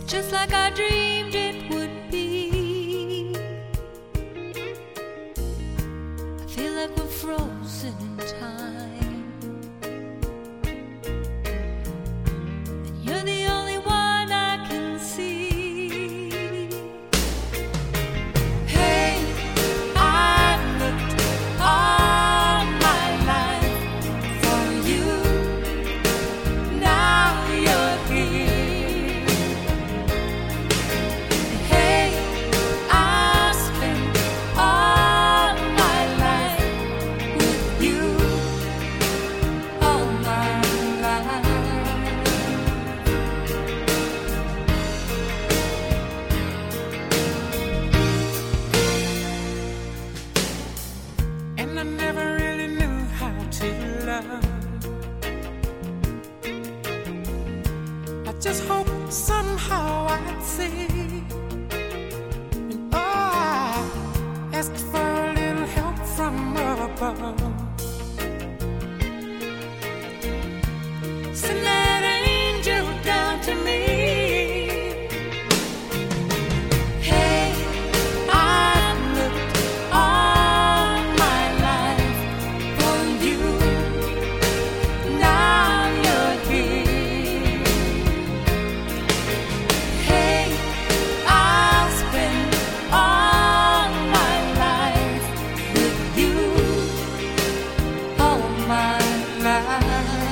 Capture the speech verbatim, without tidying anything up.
just like I dreamed it would be. I feel like we're frozen in time, and you're the only one I can see. Hey, I've looked all my life for you. Now you're here. Hey, I spent all my life with you, all my life. And I never really knew how to love. I just hope somehow I'd see. And oh, I asked for a little help from above. Send that angel down to me. Hey, I've looked all my life for you. Now you're here. Hey, I'll spend all my life with you, all my life.